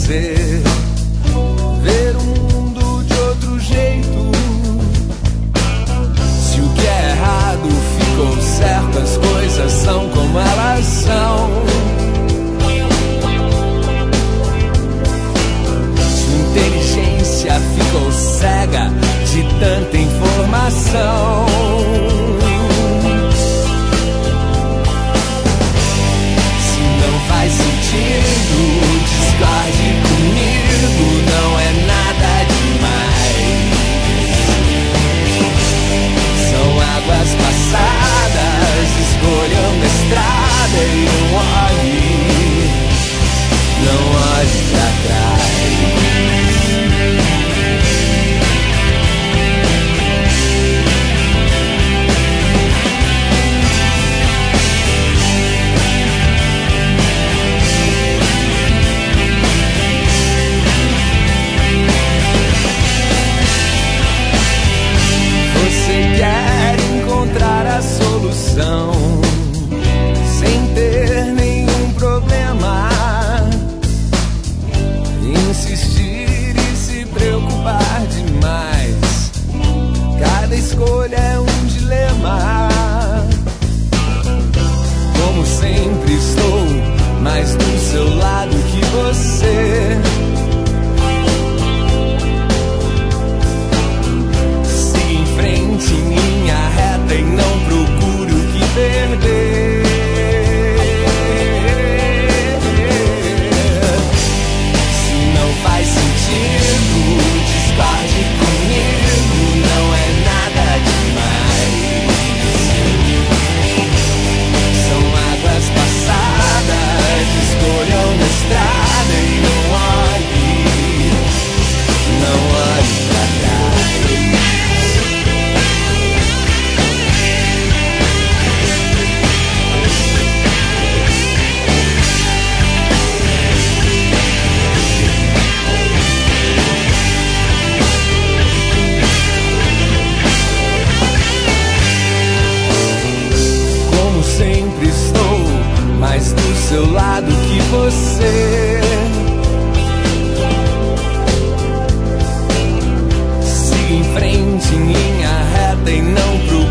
você, ver o mundo de outro jeito. Se o que é errado ficou certo, as coisas são como elas são. Sua inteligência ficou cega de tanta informação. Se não faz sentido, discorde comigo, não é nada demais. São águas passadas, escolha uma estrada e não olhe pra trás. Você quer encontrar a solução sem ter nenhum problema, insistir e se preocupar demais. Cada escolha é um dilema. Como sempre estou mais do seu lado que você. Siga em frente em linha reta e não procure o que perder. Se não faz sentido, discorde comigo, não é nada demais. São águas passadas, escolha uma estrada e não olhe pra trás. Como sempre estou mais do seu lado que você. Siga em frente em linha reta e não procure